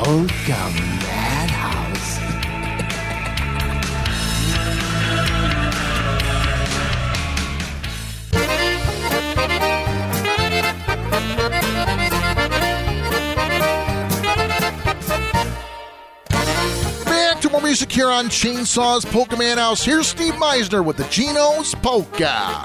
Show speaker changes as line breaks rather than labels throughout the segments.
Polka Madhouse. Back to more music here on Chainsaws Polka Madhouse. Here's Steve Meisner with the Geno's Polka.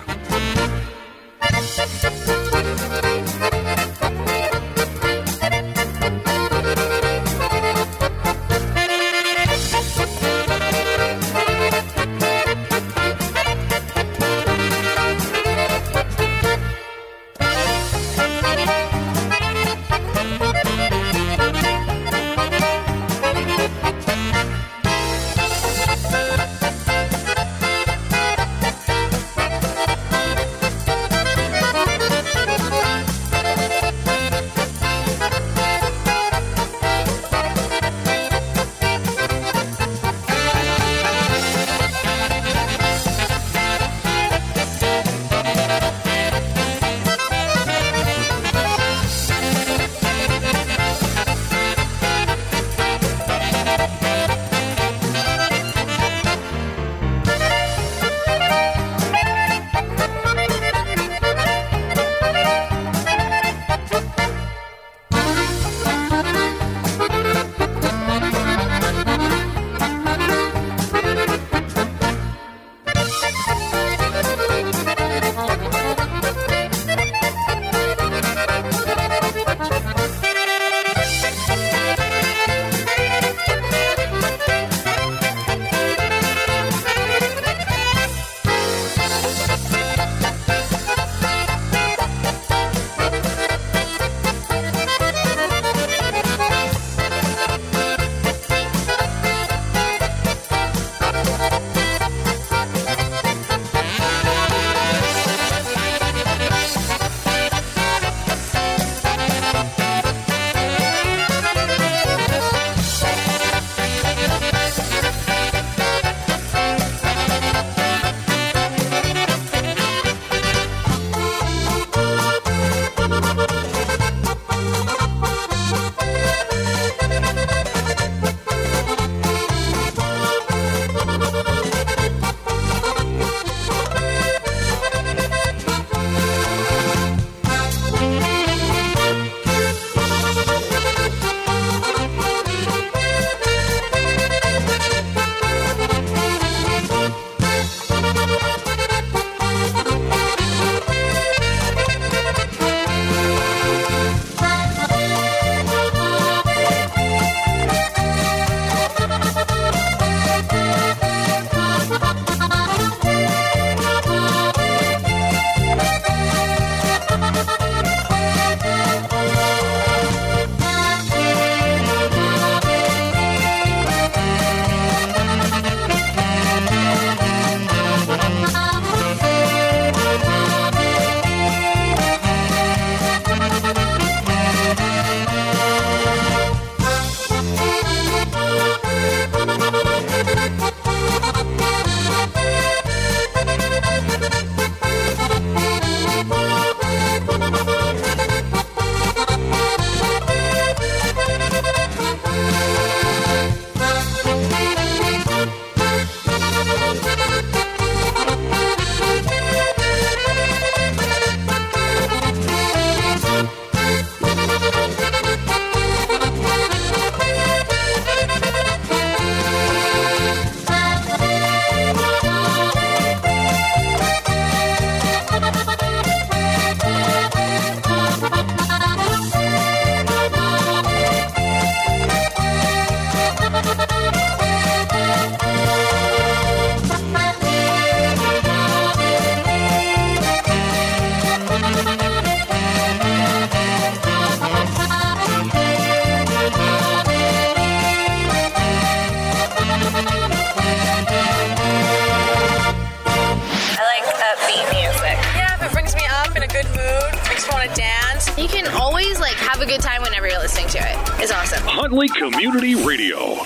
You can always have a good time whenever you're listening to it. It's awesome.
Huntley Community Radio.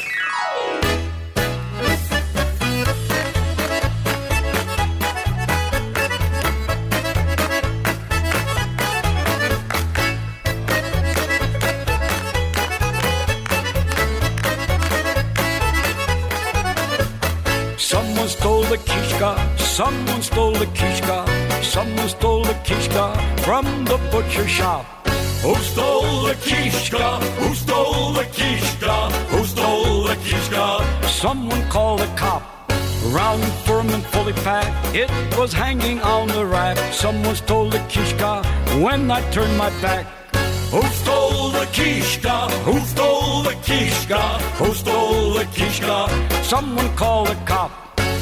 Someone stole the kishka, someone stole the kishka from the butcher shop. Who stole the kishka? Who stole the kishka? Who stole the kishka? Someone called the cop. Round, firm, and fully packed, it was hanging on the rack. Someone stole the kishka when I turned my back. Who stole the kishka? Who stole the kishka? Who stole the kishka? Someone called the cop.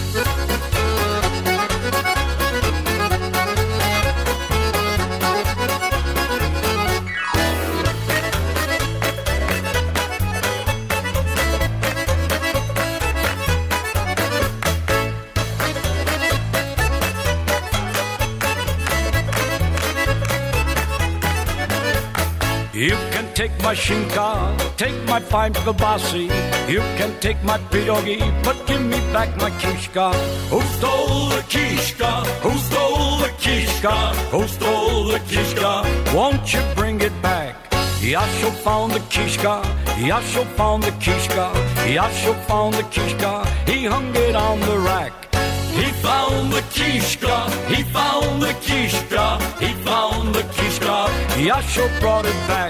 You can take my shinka, take my fine kielbasi. You can take my pierogi, but give me back my kishka. Who stole the kishka? Who stole the kishka? Who stole the kishka? Won't you bring it back? Yasho found the kishka, Yasho found the kishka, Yasho found the kishka. He hung it on the rack. He found the kishka, he found the kishka, he found the kishka. Yasho brought it back.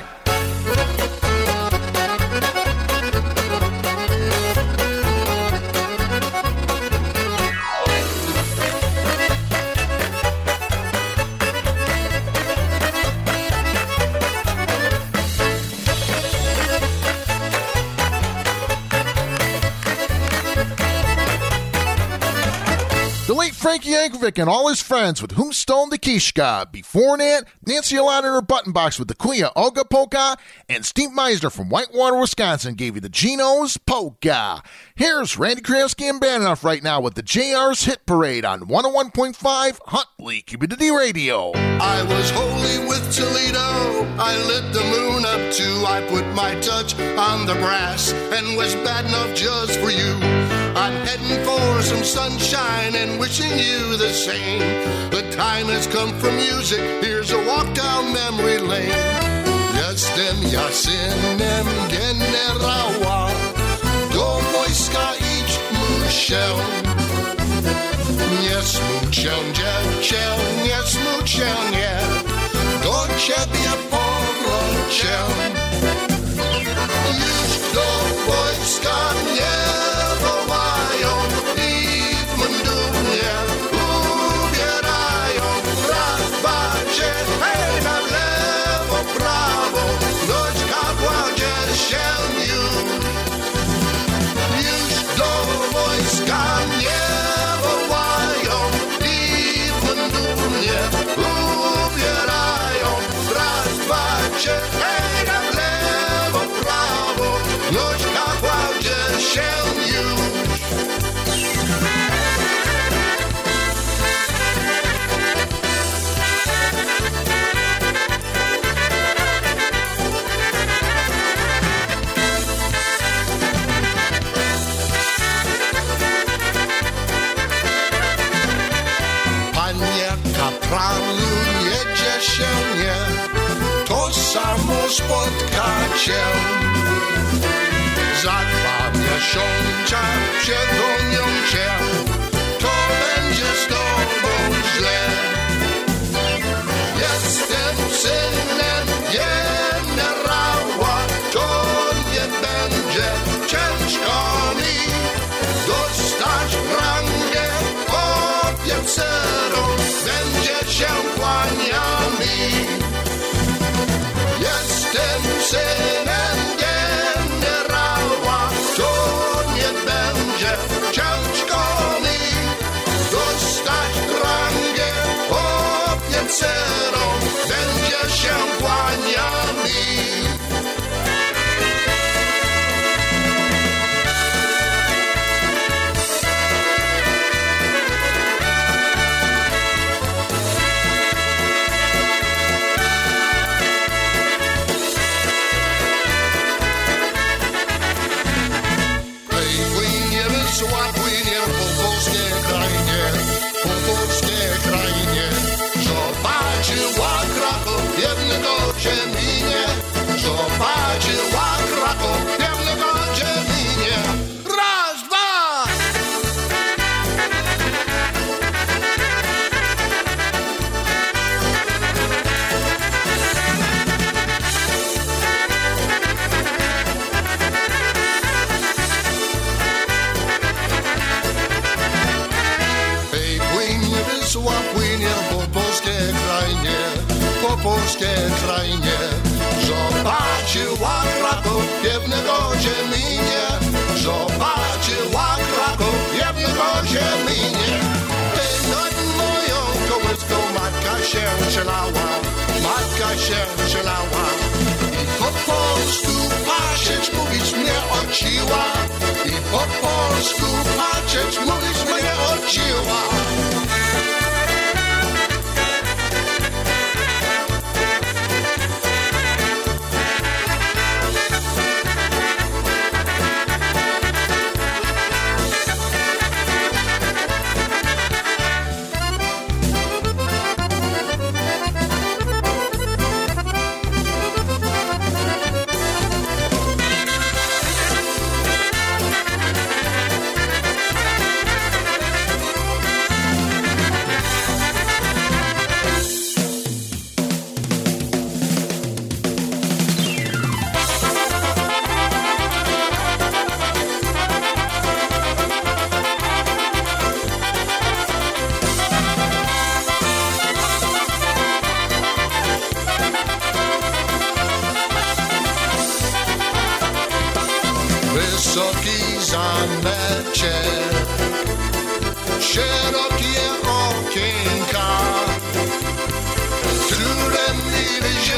The late Frankie Yankovic and all his friends with whom stole the kishka. Before that, Nancy allotted her button box with the Kuya Olga Polka, and Steve Meisner from Whitewater, Wisconsin gave you the Geno's Polka. Here's Randy Kravsky and Bananoff right now with the JR's Hit Parade on 101.5 Huntley Community Radio.
I was holy with Toledo, I lit the moon up too. I put my touch on the brass and was bad enough just for you. I'm heading for some sunshine and wishing you the same. The time has come for music, here's a walk down memory lane. Jestem ja synem generała, do wojska iść muszę. Nie smuć się, dziecię, nie smuć się, nie, do ciebie powrócę. Już do wojska nie wołają i w mundurnie ubierają. Raz, dwa, trzy, hej, na lewo, prawo, doćka kładzie się już. Już do wojska nie wołają i w mundurnie ubierają. Raz, dwa, trzy, hej, na lewo, prawo, doćka kładzie się już. Panie kapralu, jedzie się nie, to samo spotka cię. Za 2 miesiące przegonią cię, to będzie z tobą źle. Jestem synem generała, to nie będzie ciężko mi dostać rangę oficerą, będzie się kłaniał mi. Jestem synem generała, to nie będzie ciężko mi polskiej krainie. Zobaczyła Kraków pięknego zieminie. Zobaczyła Kraków pięknego zieminie. Nad moją kołyską matka się przelała. Matka się przelała. I po polsku patrzeć mówić mnie ociła. I po polsku patrzeć mówić mnie ociła. Wysoki zamecie, szerokie okienka, którym mi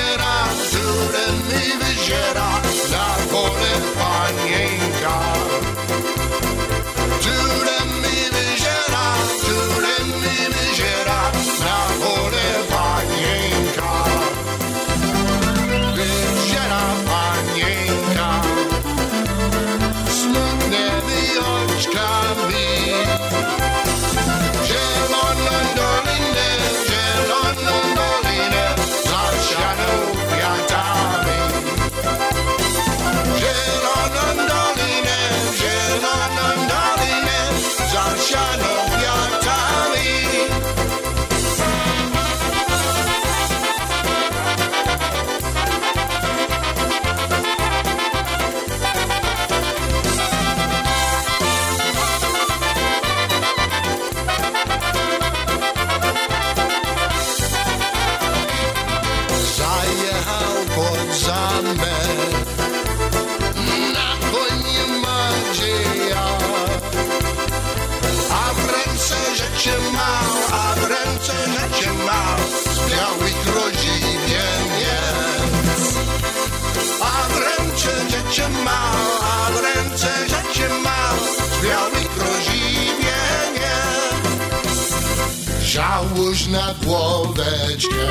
wyziera na pole panienka. Którym mi wyziera na pole panienka. Wyziera panienka. Smutnymi oczkami. Zieloną dolinę zasianą kwiatami. Zieloną dolinę zasianą kwiatami. Zajechał pod zamek, na konie Madzieja, a w ręce rzeczy ma, z białej grozi wieniec. A w ręce rzeczy ma, z białej grozi wieniec. Żałuś na głoweczkę,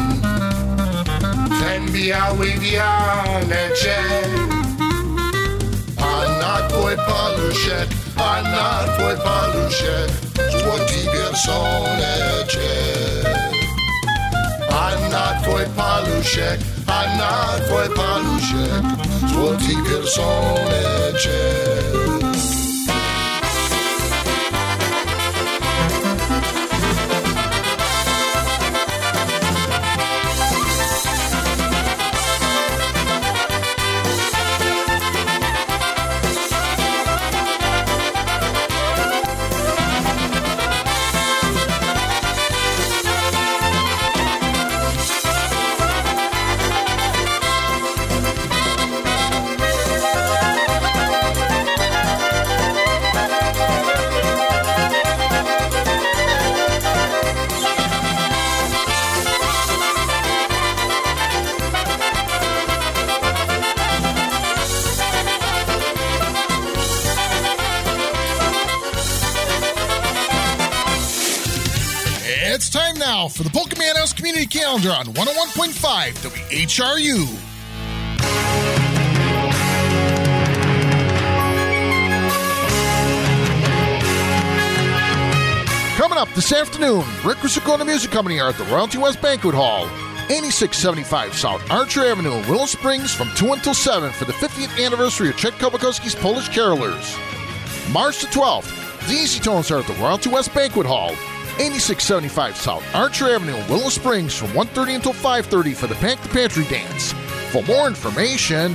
ten biały wianeczek, a na twój paluszek, złoty piersoneczek. A na twój paluszek, złoty piersoneczek.
It's time now for the Pokemon House Community Calendar on 101.5 WHRU. Coming up this afternoon, Rick Rusicona Music Company are at the Royalty West Banquet Hall, 8675 South Archer Avenue in Willow Springs from 2 until 7 for the 50th anniversary of Chet Kubikowski's Polish Carolers. March the 12th, the Easy Tones are at the Royalty West Banquet Hall, 8675 South Archer Avenue in Willow Springs from 1:30 until 5:30 for the Pack the Pantry Dance. For more information,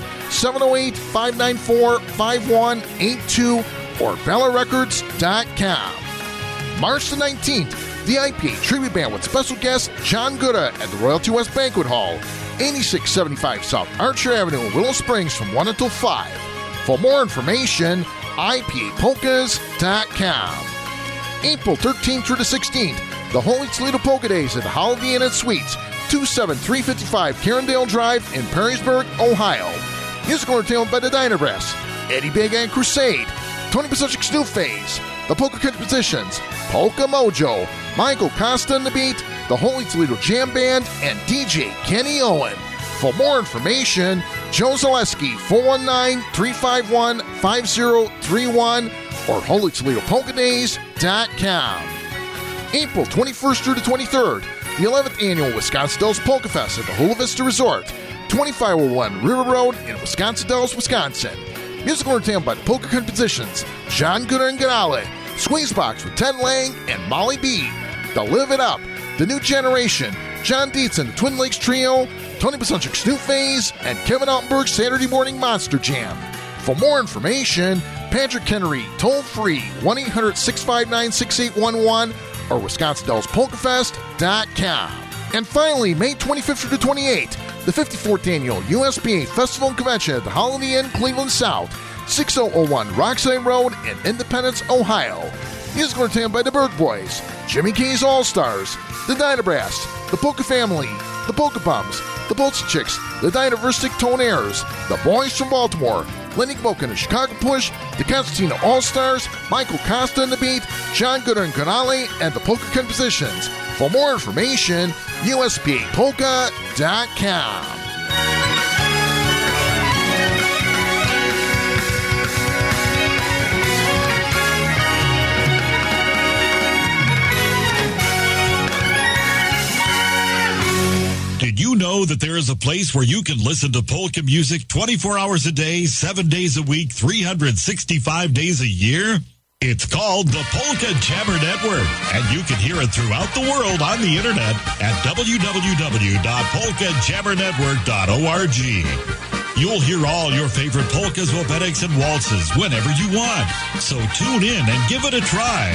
708-594-5182 or BellaRecords.com. March the 19th, The IPA Tribute Band with special guest John Gooda at the Royalty West Banquet Hall, 8675 South Archer Avenue in Willow Springs from 1 until 5. For more information, IPApolkas.com. April 13th through the 16th, the Holy Toledo Polka Days at the Holiday Inn and Suites, 27355 Carindale Drive in Perrysburg, Ohio. Musical entertainment by the Diner Brass, Eddie Big and Crusade, Tony Pacific Snoop Phase, the Polka Compositions, Polka Mojo, Michael Costa and the Beat, the Holy Toledo Jam Band, and DJ Kenny Owen. For more information, Joe Zaleski, 419-351-5031 or HolyToledoPolkaDays.com. April 21st through the 23rd, the 11th Annual Wisconsin Dells Polka Fest at the Hula Vista Resort, 2501 River Road in Wisconsin Dells, Wisconsin. Musical entertainment by the Polka Compositions, John Gooder and Ganale, Squeezebox with Ted Lang and Molly B. The Live It Up, The New Generation, John Dietz and the Twin Lakes Trio, Tony Pasunchik Snoop Phase, and Kevin Altenberg's Saturday Morning Monster Jam. For more information, Patrick Kennery, toll free, 1-800-659-6811 or WisconsinDellsPolkaFest.com. And finally, May 25th through the 28th, the 54th Annual USBA Festival and Convention at the Holiday Inn, Cleveland South, 6001 Rockside Road in Independence, Ohio. Musical entertainment by the Bird Boys, Jimmy K's All-Stars, the Dyna Brass, the Polka Family, the Polka Bums, the Bolts Chicks, the Dynaversic Tonaires, the Boys from Baltimore, Lenny Boken and the Chicago Push, the Constantino All-Stars, Michael Costa and the Beat, John Gooder and Canale, and the Polka Compositions. For more information, USPAPolka.com.
Did you know that there is a place where you can listen to polka music 24 hours a day, 7 days a week, 365 days a year? It's called the Polka Jammer Network, and you can hear it throughout the world on the internet at www.polkajammernetwork.org. You'll hear all your favorite polkas, wopetics, and waltzes whenever you want. So tune in and give it a try.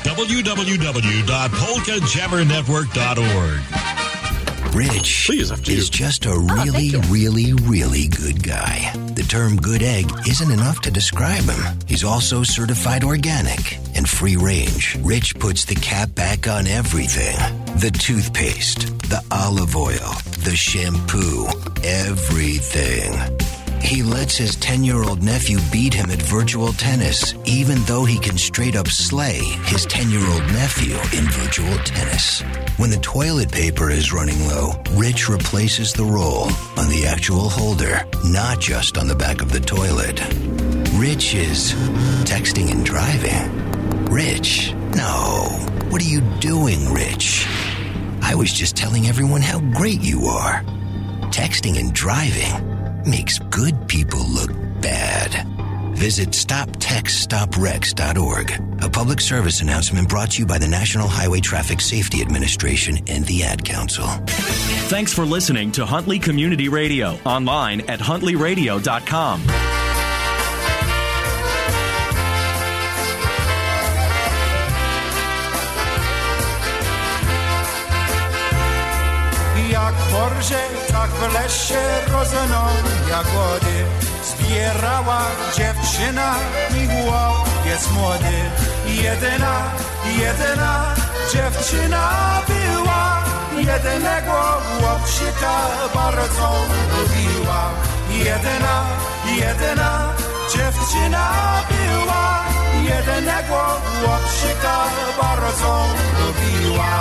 www.polkajammernetwork.org.
Rich is just a really good guy. The term good egg isn't enough to describe him. He's also certified organic and free range. Rich puts the cap back on everything. The toothpaste, the olive oil, the shampoo, everything. He lets his 10-year-old nephew beat him at virtual tennis, even though he can straight up slay his 10-year-old nephew in virtual tennis. When the toilet paper is running low, Rich replaces the roll on the actual holder, not just on the back of the toilet. Rich is texting and driving. Rich, no. What are you doing, Rich? I was just telling everyone how great you are. Texting and driving makes good people look bad. Visit StopTextStopWrecks.org. A public service announcement brought to you by the National Highway Traffic Safety Administration and the Ad Council.
Thanks for listening to Huntley Community Radio. Online at huntleyradio.com.
Jak w porze, tak w lesie rosną jagody. Zbierała dziewczyna i chłopiec młody. Jedyna dziewczyna była. Jedynego chłopczyka bardzo lubiła. Jedyna dziewczyna była. Jedynego chłopczyka bardzo lubiła.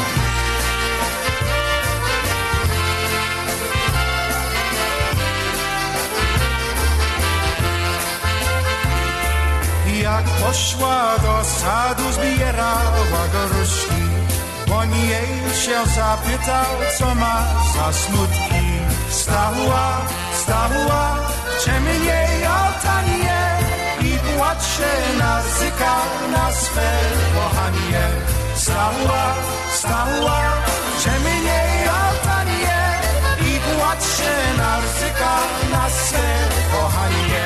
Jak poszła do sadu, zbierała gruszki. On jej się zapytał, co ma za smutki. Stała, czemu nie otanie i płacze, nazyka na swe kochanie. Stała, czemu nie otanie i płacze, nazyka na swe kochanie.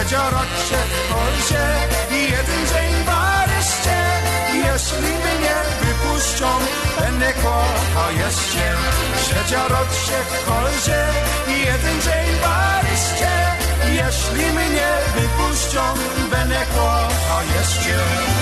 siedziorocie kolzie i jeden dzień wreszcie. Jeśli mnie wypuszczą, będę kochał jeszcze. Siedziorocie kolzie i jeden dzień wreszcie. Jeśli mnie wypuszczą, będę kochał jeszcze.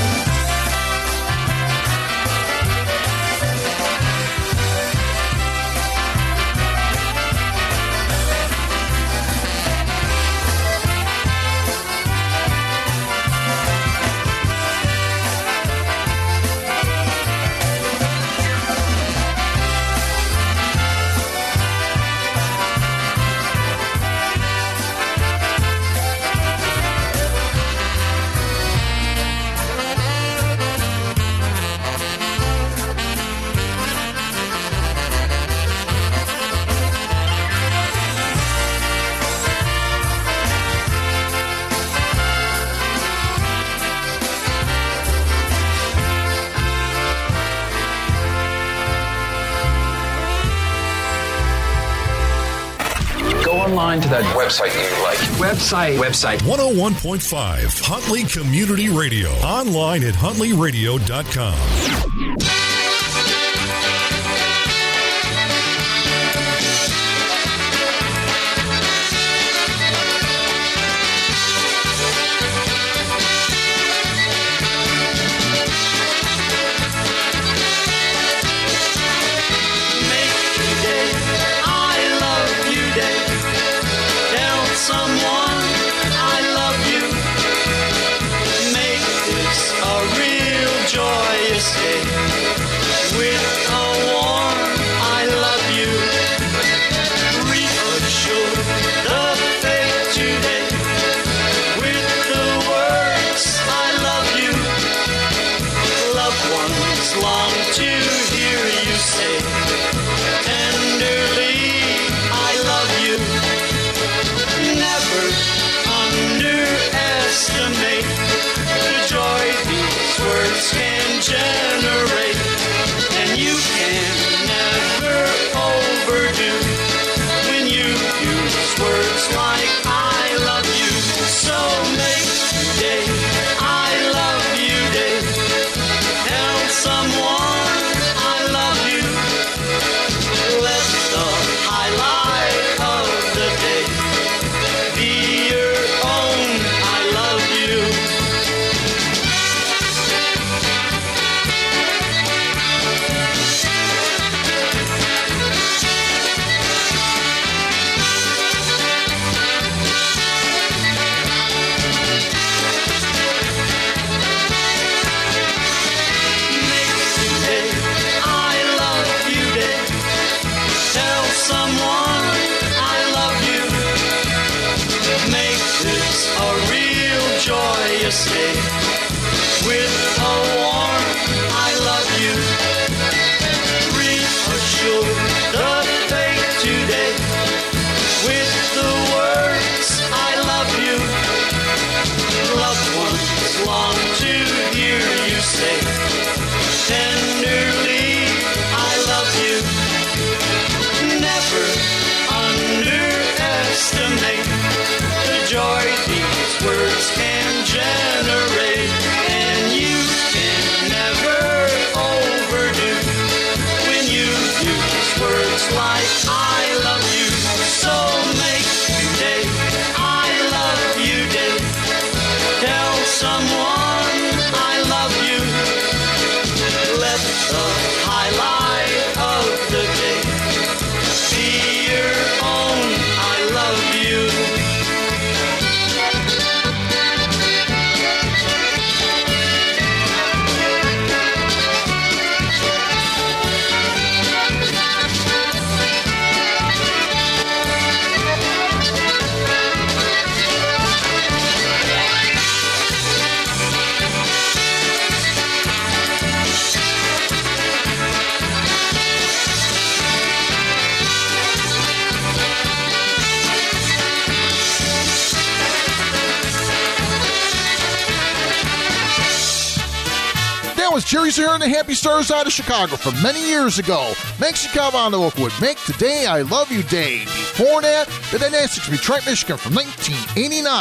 To that website you like. Website.
101.5 Huntley Community Radio. Online at huntleyradio.com.
Jerry Zahara and the Happy Stars out of Chicago from many years ago. Mexico would make Today I Love You Day. Before that, the Dynastics of Detroit, Michigan from 1989.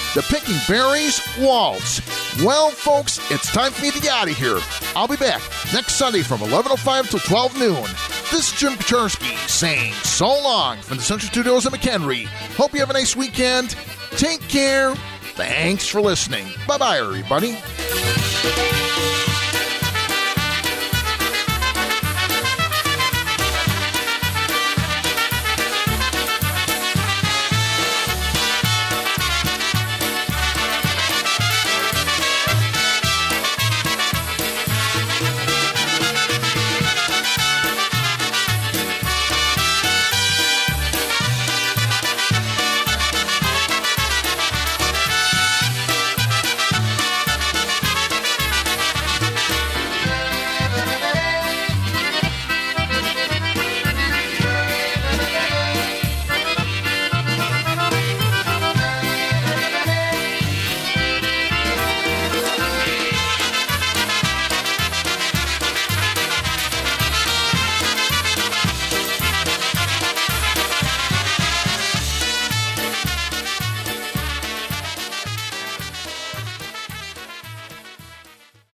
the Picking Berries Waltz. Well, folks, it's time for me to get out of here. I'll be back next Sunday from 11:05 till 12 noon. This is Jim Kaczorski saying so long from the Central Studios in McHenry. Hope you have a nice weekend. Take care. Thanks for listening. Bye-bye, everybody.